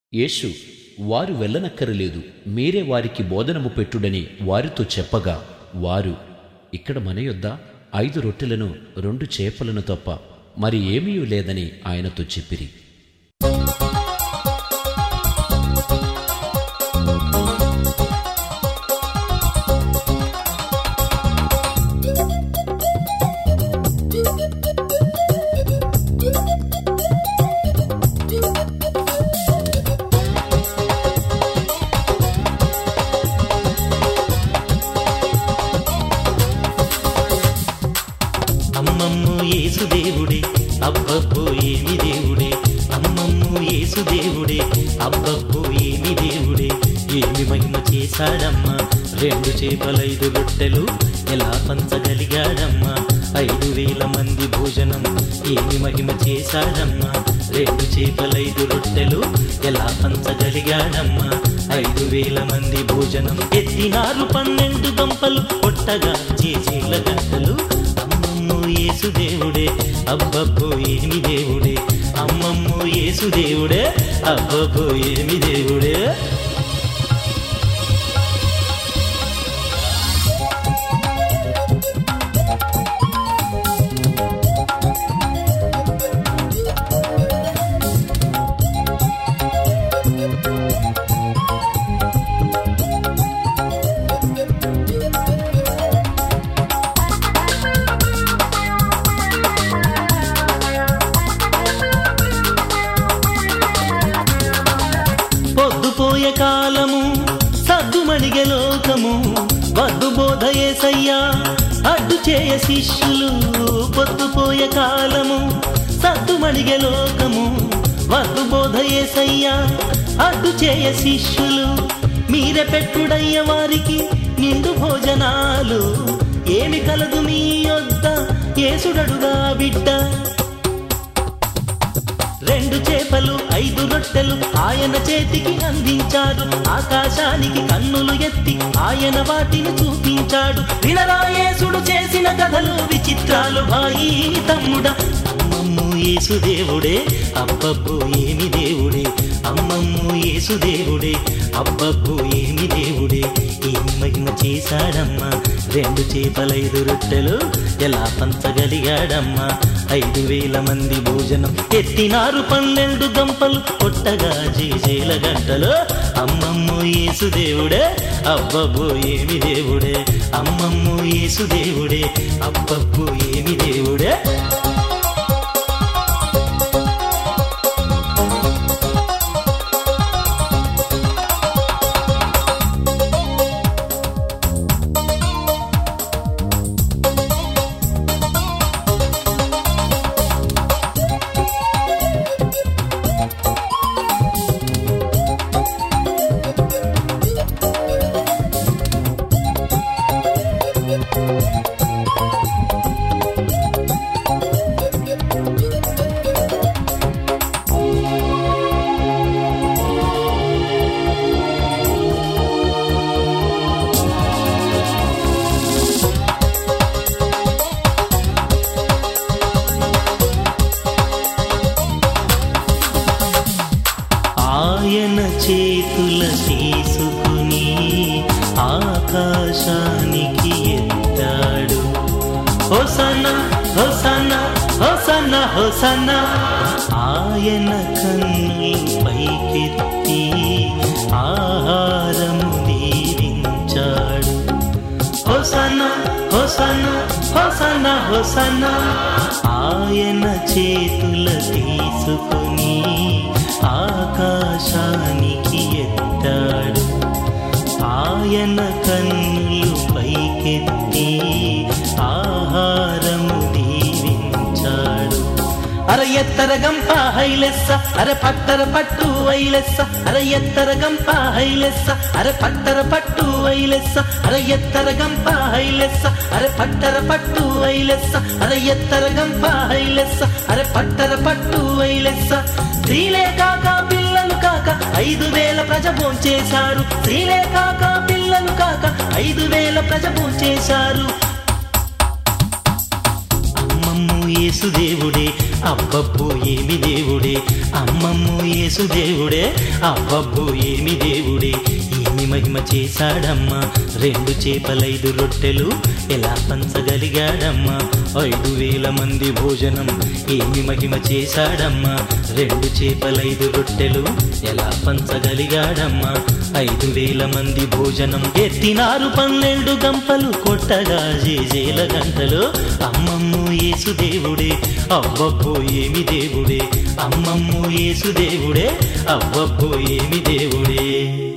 యేసు వారు వెళ్ళనక్కరలేదు, మీరే వారికి బోధనము పెట్టుడని వారితో చెప్పగా, వారు ఇక్కడ మన యొద్ద 5 రొట్టెలను 2 చేపలను తప్ప మరి ఏమీ లేదని ఆయనతో చెప్పిరి. అమ్మమ్ము యేసు దేవుడే, అబ్బబ్బో ఏమి దేవుడే. అమ్మమ్ము యేసు దేవుడే, అబ్బబ్బో ఏమి దేవుడే. ఏమి మహిమ చేశాడమ్మా, 2 చేపలు 5 రొట్టెలు ఎలా పంచగలిగాడమ్మా. 5,000 మంది భోజనం ఏమి మహిమ చేశాడమ్మా. 2 చేపలు 5 రొట్టెలు ఎలా పంచగలిగాడమ్మా. 5,000 మంది భోజనం ఎత్తినారు 12 గంపలు కొట్టగా చేసేల గంటలు. యేసు దేవుడే, అబ్బబ్బో ఏమి దేవుడే. అమ్మమ్మో యేసు దేవుడే, అబ్బబ్బో ఏమి దేవుడే. పొద్దుపోయే కాలము సద్దుమణిగే లోకము, వద్దు బోధ యేసయ్యా అడ్డు చేయ శిష్యులు. పొద్దుపోయే కాలము సద్దుమణిగే లోకము, వద్దు బోధ యేసయ్యా అడ్డు చేయ శిష్యులు. మీరే పెట్టుడయ్య వారికి నిండు భోజనాలు, ఏమి కలదు మీ యొద్ద యేసుడడుగా బిడ్డ. 2 చేపలు 5 రొట్టెలు ఆయన చేతికి అందించాడు. ఆకాశానికి కన్నులు ఎత్తి ఆయన వాటిని చూపించాడు. వినరా యేసుడు చేసిన కథలు విచిత్రాలు భాయి తమ్ముడా. అమ్మమ్ము యేసు దేవుడే, అబ్బబ్బో ఏమి దేవుడే. అమ్మమ్ము యేసు దేవుడే, అబ్బబ్బో ఏమి దేవుడే. ఏమి మహిమ చేశాడమ్మా, 2 చేపలు 5 రొట్టెలు ఎలా పంచగలిగాడమ్మా. 5,000 మంది భోజనం ఎత్తినారు 12 గంపలు కొట్టగా చేసేల గంటలు. అమ్మమ్ము యేసు దేవుడే, అబ్బబ్బో ఏమి దేవుడే. అమ్మమ్ము యేసు దేవుడే, అబ్బబ్బో ఏమి దేవుడే. ఆయన చేతుల తీసుకుని ఆకాశానికి ఎత్తాడు. Hosanna hosanna hosanna hosanna. ఆయన కన్నులు పైకెత్తి ఆహారము దీవించాడు. Hosanna hosanna hosanna hosanna. ఆయన చేతుల తీసుకుని ఆకాశానికి ఎత్తాడు. ఆయన కన్నులు పైకెత్తి ఆహారము దీవించాడు. అర ఎత్తర గంప హైలెస్స, అర పట్టర పట్టు వైలెస్స. అర ఎత్తర గంప హైలెస్స, అర పట్టర పట్టు వైలెస్స. అర ఎత్తర గంప హైలెస్స, అర పట్టర పట్టు వైలెస్స. అర ఎత్తర గంప హైలెస్స, అర పట్టర పట్టు వైలెస్స. స్త్రీలే కాక పిల్లలు కాక 5,000 ప్రజ భోంచేశారు. స్త్రీలే కాక పిల్లలు కాక 5,000 ప్రజ భోంచేశారు. అమ్మమ్ము యేసుదేవుడే అబ్బబ్బో ఏమి దేవుడే అమ్మమ్మో యేసుదేవుడే అబ్బబ్బో ఏమి దేవుడే ఏమి మహిమ చేశాడమ్మా 2 చేపలు 5 రొట్టెలు ఎలా పంచగలిగాడమ్మా 5,000 మంది భోజనం ఏమి మహిమ చేశాడమ్మా 2 చేపలు 5 రొట్టెలు ఎలా పంచగలిగాడమ్మా 5,000 మంది భోజనం ఎత్తినారు 12 గంపలు కొట్టగా జేజేల గంటలు అమ్మమ్మో యేసుదేవుడే అవ్వబ్బో ఏమి దేవుడే అమ్మమ్మో యేసుదేవుడే అవ్వబ్బో ఏమి దేవుడే